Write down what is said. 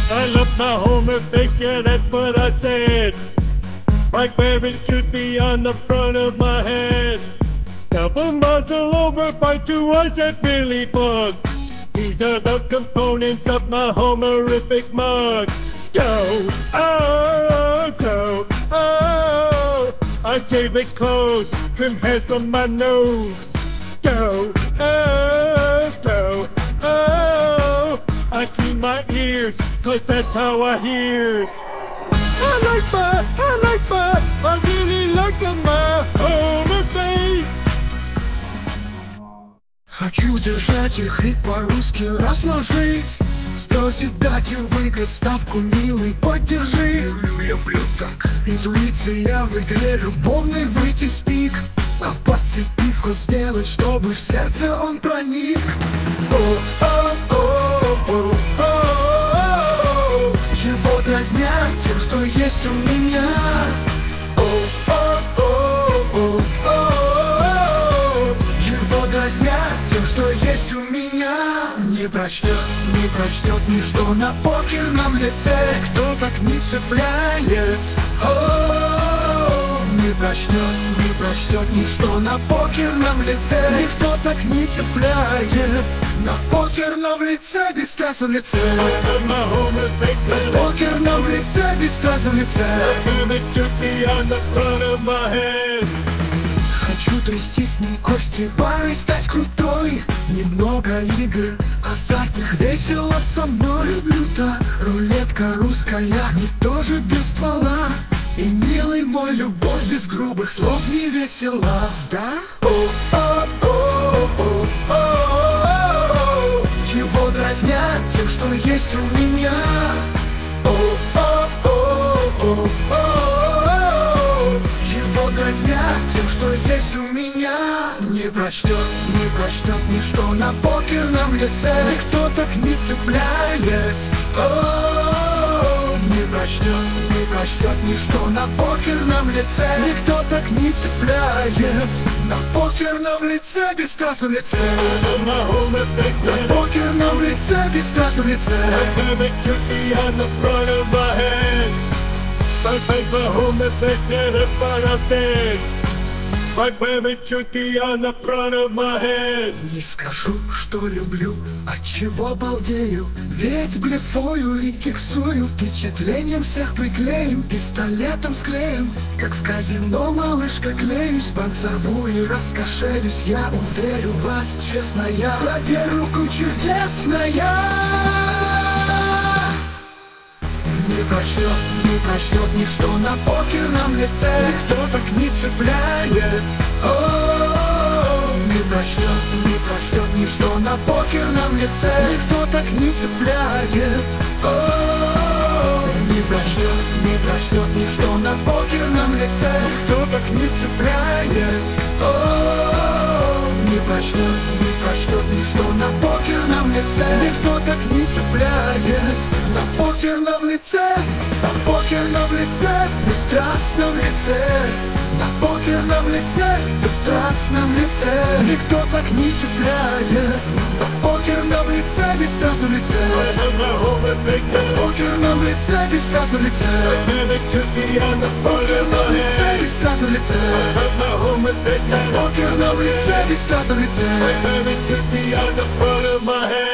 I love my home if they care, that's what I said. Like where it should be on the front of my head. Double muzzle over, fight to us at Billy Bug. These are the components of my homerific mug. Go, oh, go, oh. I shave it close, trim hairs from my nose. Go, oh, go, oh. I clean my ears, cause that's how I hear. I really like my home face. Хочу держать их и по-русски разложить. Спросит дать им выиграть ставку, милый, поддержи. Люблю так. Интуиция в игре любовной выйти с пик. А подцепив ход сделать, чтобы в сердце он проник. Его дразнят тем, что есть у меня. Его дразнят тем, что есть у меня. Не прочтет ничто на покерном лице. Кто так не цепляет? Не прочтет ничто на покерном лице. Никто так не цепляет. На покерном лице, бесстрастном лице. На покерном лице, бесстрастном лице. Хочу трясти с ней кости пары, стать крутой. Немного игр азартных, весело со мной. Люблю так, рулетка русская, не тоже без ствола. И, милый мой, любовь без грубых слов не весела, да? Его дразнят тем, что есть у меня. Его дразнят тем, что есть у меня. Не прочтет ничто на покерном лице. Никто так не цепляет. Не прочтет ничто на покерном лице. Никто так не цепляет. На покерном лице, бесстрастном лице. На покерном лице, бесстрастном лице. Like women chunky on the front of my head. Не скажу, что люблю, от чего балдею. Ведь блефую и киксую, впечатлением всех приклею. Пистолетом склею, как в казино, малышка, клеюсь. Банк взорву и раскошелюсь. Я уверю вас, честно, я проверю руку чудесная. Не прочтет ничто на покерном лице. Никто так не цепляет. Не прочтет ничто на покерном лице. Никто так не цепляет. Не прочтет ничто на покерном лице. Никто так не цепляет. Не прочтет ничто на покерном лице. Никто так не цепляет. На покерном лице, на покерном лице, бесстрастном лице. На покерном лице, бесстрастном лице. Никто так не цепляет. На покерном лице, бесстрастном лице. На покерном лице, бесстрастном лице. На покерном лице, бесстрастном лице. На покерном лице, бесстрастном лице.